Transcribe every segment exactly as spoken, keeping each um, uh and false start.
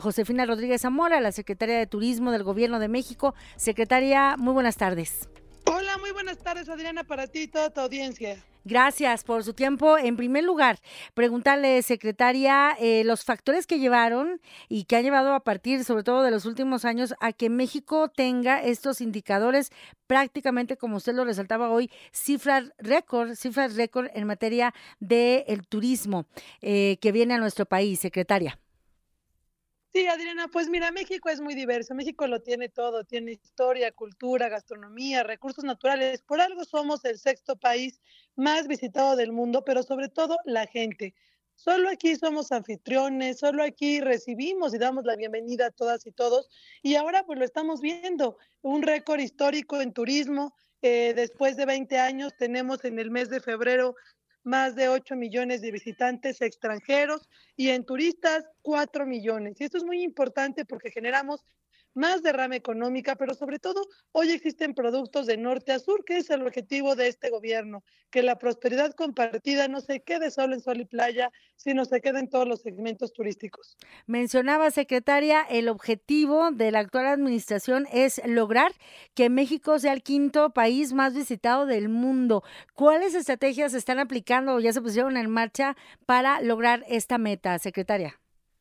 Josefina Rodríguez Zamora, la secretaria de Turismo del Gobierno de México. Secretaria, muy buenas tardes. Hola, muy buenas tardes, Adriana, para ti y toda tu audiencia. Gracias por su tiempo. En primer lugar, preguntarle, secretaria, eh, los factores que llevaron y que han llevado a partir, sobre todo de los últimos años, a que México tenga estos indicadores prácticamente, como usted lo resaltaba hoy, cifras récord, cifras récord en materia del turismo eh, que viene a nuestro país, secretaria. Sí, Adriana, pues mira, México es muy diverso, México lo tiene todo, tiene historia, cultura, gastronomía, recursos naturales, por algo somos el sexto país más visitado del mundo, pero sobre todo la gente. Solo aquí somos anfitriones, solo aquí recibimos y damos la bienvenida a todas y todos, y ahora pues lo estamos viendo, un récord histórico en turismo. Eh, después de veinte años tenemos en el mes de febrero más de ocho millones de visitantes extranjeros y en turistas cuatro millones. Y esto es muy importante porque generamos más derrama económica, pero sobre todo hoy existen productos de norte a sur, que es el objetivo de este gobierno, que la prosperidad compartida no se quede solo en sol y playa, sino se quede en todos los segmentos turísticos. Mencionaba, secretaria, el objetivo de la actual administración es lograr que México sea el quinto país más visitado del mundo. ¿Cuáles estrategias se están aplicando o ya se pusieron en marcha para lograr esta meta, secretaria?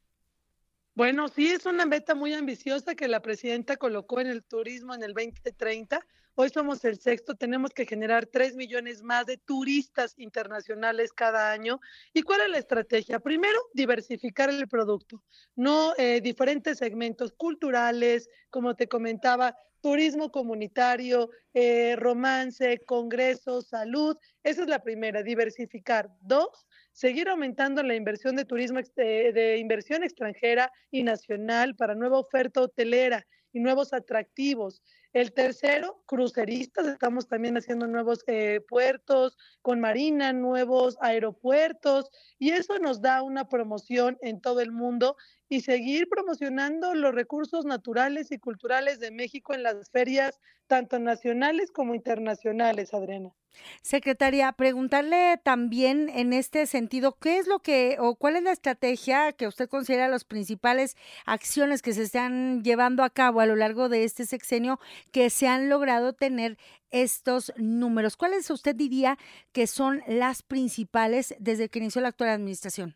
Bueno, sí, es una meta muy ambiciosa que la presidenta colocó en el turismo en el veinte treinta. Hoy somos el sexto, tenemos que generar tres millones más de turistas internacionales cada año. ¿Y cuál es la estrategia? Primero, diversificar el producto, no eh, diferentes segmentos culturales, como te comentaba, turismo comunitario, eh, romance, congresos, salud. Esa es la primera, diversificar. Dos, seguir aumentando la inversión de turismo, de, de inversión extranjera y nacional para nueva oferta hotelera y nuevos atractivos. El tercero, cruceristas, estamos también haciendo nuevos eh, puertos con marina, nuevos aeropuertos, y eso nos da una promoción en todo el mundo y seguir promocionando los recursos naturales y culturales de México en las ferias, tanto nacionales como internacionales, Adriana. Secretaria, preguntarle también en este sentido, ¿qué es lo que o cuál es la estrategia que usted considera las principales acciones que se están llevando a cabo a lo largo de este sexenio que se han logrado tener estos números? ¿Cuáles usted diría que son las principales desde que inició la actual administración?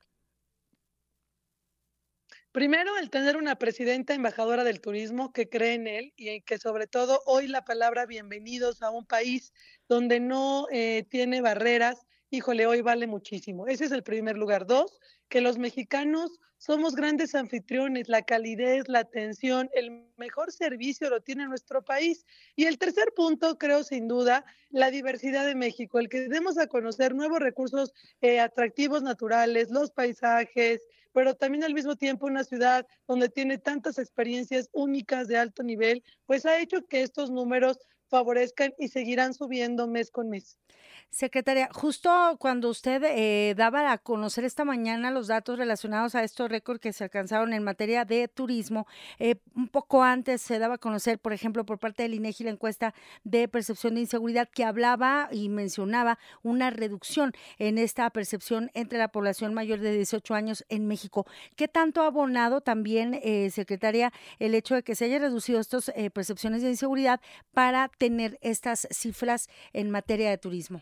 Primero, el tener una presidenta embajadora del turismo que cree en él y en que sobre todo hoy la palabra bienvenidos a un país donde no eh, tiene barreras, híjole, hoy vale muchísimo. Ese es el primer lugar. Dos, que los mexicanos somos grandes anfitriones, la calidez, la atención, el mejor servicio lo tiene nuestro país. Y el tercer punto, creo sin duda, la diversidad de México, el que demos a conocer nuevos recursos eh, atractivos naturales, los paisajes, pero también al mismo tiempo una ciudad donde tiene tantas experiencias únicas de alto nivel, pues ha hecho que estos números favorezcan y seguirán subiendo mes con mes. Secretaria, justo cuando usted eh, daba a conocer esta mañana los datos relacionados a estos récords que se alcanzaron en materia de turismo, eh, un poco antes se daba a conocer, por ejemplo, por parte del INEGI la encuesta de percepción de inseguridad que hablaba y mencionaba una reducción en esta percepción entre la población mayor de dieciocho años en México. ¿Qué tanto ha abonado también, eh, secretaria, el hecho de que se haya reducido estas eh, percepciones de inseguridad para tener estas cifras en materia de turismo?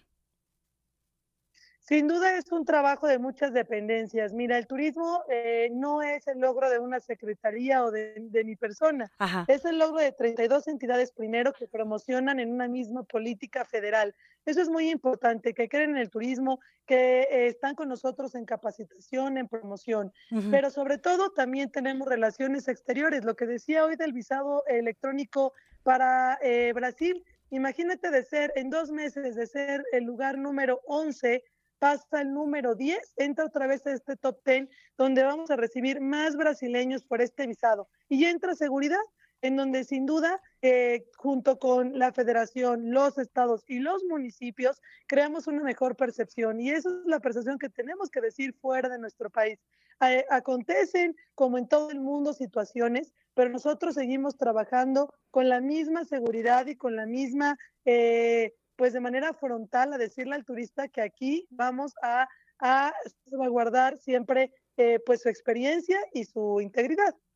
Sin duda es un trabajo de muchas dependencias. Mira, el turismo eh, no es el logro de una secretaría o de, de mi persona, Ajá. es el logro de treinta y dos entidades primero que promocionan en una misma política federal. Eso es muy importante, que creen en el turismo, que eh, están con nosotros en capacitación, en promoción, Ujú. pero sobre todo también tenemos relaciones exteriores. Lo que decía hoy del visado electrónico para eh, Brasil, imagínate de ser en dos meses, de ser el lugar número once, pasa el número diez, entra otra vez a este top diez, donde vamos a recibir más brasileños por este visado. Y entra seguridad, en donde sin duda, eh, junto con la federación, los estados y los municipios, creamos una mejor percepción. Y esa es la percepción que tenemos que decir fuera de nuestro país. Eh, acontecen, como en todo el mundo, situaciones, pero nosotros seguimos trabajando con la misma seguridad y con la misma... Eh, pues de manera frontal a decirle al turista que aquí vamos a, a salvaguardar siempre eh, pues su experiencia y su integridad.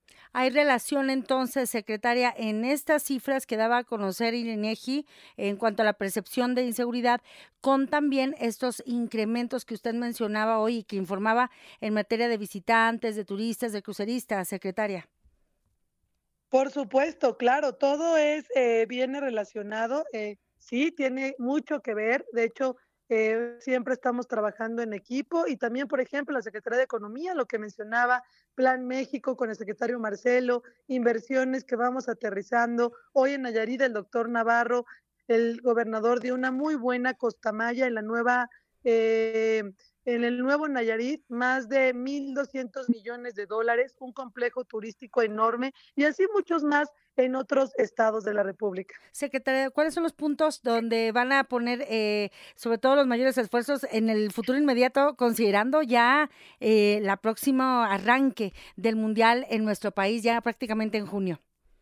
¿Hay relación entonces, secretaria, en estas cifras que daba a conocer el INEGI en cuanto a la percepción de inseguridad, con también estos incrementos que usted mencionaba hoy y que informaba en materia de visitantes, de turistas, de cruceristas, secretaria? Por supuesto, claro, todo es, eh, viene relacionado, eh, sí, tiene mucho que ver. De hecho, eh, siempre estamos trabajando en equipo y también, por ejemplo, la Secretaría de Economía, lo que mencionaba, Plan México con el secretario Marcelo, inversiones que vamos aterrizando. Hoy en Nayarit, el doctor Navarro, el gobernador, dio una muy buena costamaya en la nueva, eh, en el nuevo Nayarit, más de mil doscientos millones de dólares, un complejo turístico enorme y así muchos más en otros estados de la República. Secretaria, ¿cuáles son los puntos donde van a poner, eh, sobre todo los mayores esfuerzos en el futuro inmediato, considerando ya eh, la próximo arranque del mundial en nuestro país, ya prácticamente en junio?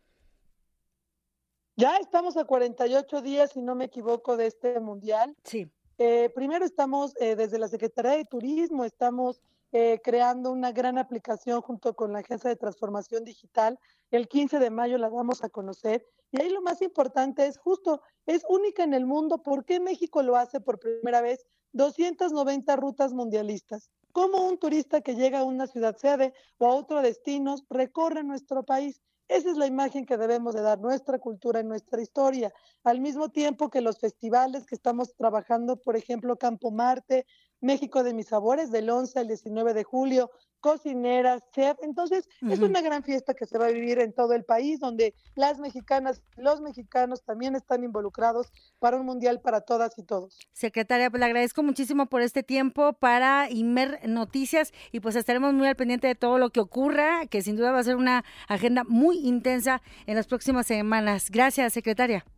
Ya estamos a cuarenta y ocho días, si no me equivoco, de este mundial. Sí. Eh, primero estamos, eh, desde la Secretaría de Turismo, estamos eh, creando una gran aplicación junto con la Agencia de Transformación Digital. El quince de mayo la vamos a conocer. Y ahí lo más importante es justo, es única en el mundo. ¿Por qué México lo hace por primera vez? doscientas noventa rutas mundialistas. ¿Cómo un turista que llega a una ciudad sede o a otro destino recorre nuestro país? Esa es la imagen que debemos de dar, nuestra cultura y nuestra historia, al mismo tiempo que los festivales que estamos trabajando, por ejemplo, Campo Marte, México de mis sabores, del once al diecinueve de julio, cocineras, chef. Entonces, es Ujú. una gran fiesta que se va a vivir en todo el país, donde las mexicanas, los mexicanos también están involucrados para un mundial para todas y todos. Secretaria, pues le agradezco muchísimo por este tiempo para Imer Noticias y pues estaremos muy al pendiente de todo lo que ocurra, que sin duda va a ser una agenda muy intensa en las próximas semanas. Gracias, secretaria.